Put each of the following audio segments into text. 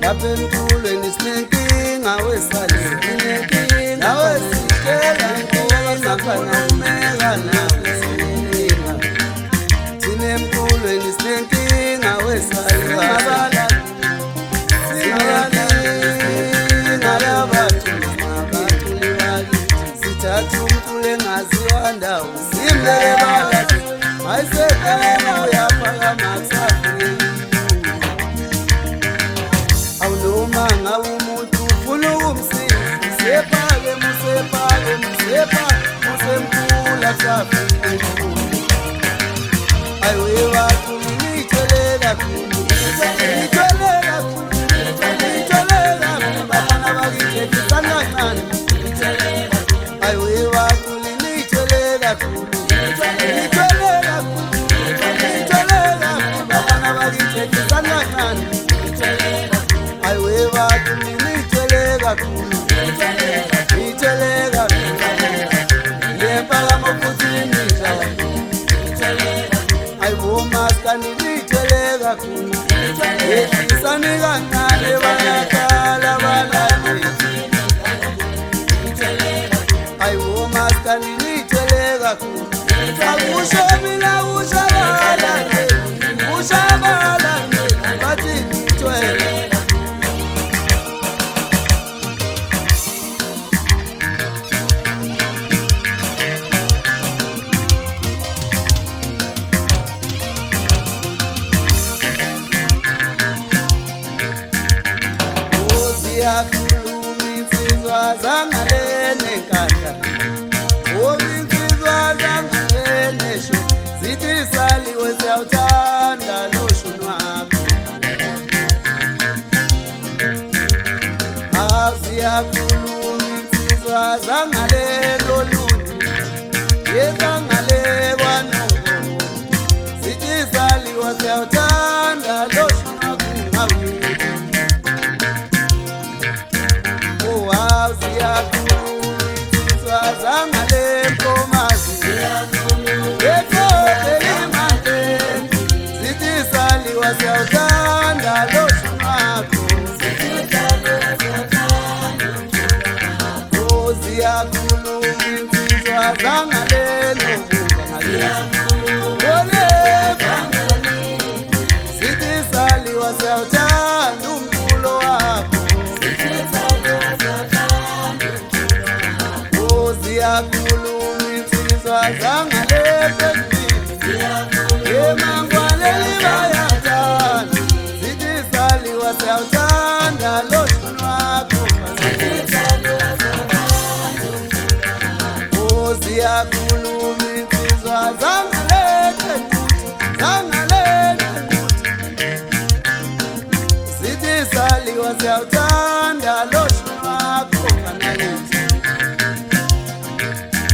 lapha emculweni sinenkinga wesale nawe sitshela inkinga kunomeka nawe sinenkinga thina emculweni sinenkinga wesale sithatha umculo engaziwa ndawo simlebala ayisekela uyaphakama kusafika awunoma ngabe umuntu ufuna ukumsiza musepake musemkhulu akusafika ayiwe wakhulu ngiyithole kakhulu bafana bakithetisana kancane ayiwe wakhulu ngiyithole kakhulu bafana bakithetisana kancane ayiwe wakhulu ngiyithole kakhulu ngempakamo futhi ngidla ayiwo maskani ngiyithole kakhulu yehlisani kancane bayakhala balalethu ayiwo maskani ngiyithole kakhulu akusho mina ushabala bathi ngithwele yakhuluma insizwa zangalene nkandla insizwa zangalene sho zithi saliwe siyawuthanda loshuni wakho ziyakhuluma insizwa zangale loluntu yezangale kwanongo zithi saliwe siyawuthanda loshuni wakho ziyakhuluma zangale nkomazi elimande zithi saliwa siyawuthanda loshuni wakho ziyakhuluma insizwa zangale zithi saliwa siyawuthanda umculo wakho ziyakhuluma insizwa zangale emangwane libayathanda zithi saliwa siyawuthanda loshuni wakho ziyakhuluma insizwa zangale zithi saliwa siyawuthanda loshuni wakho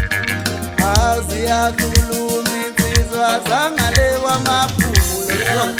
ziyakhuluma insizwa zangale wamaphumulo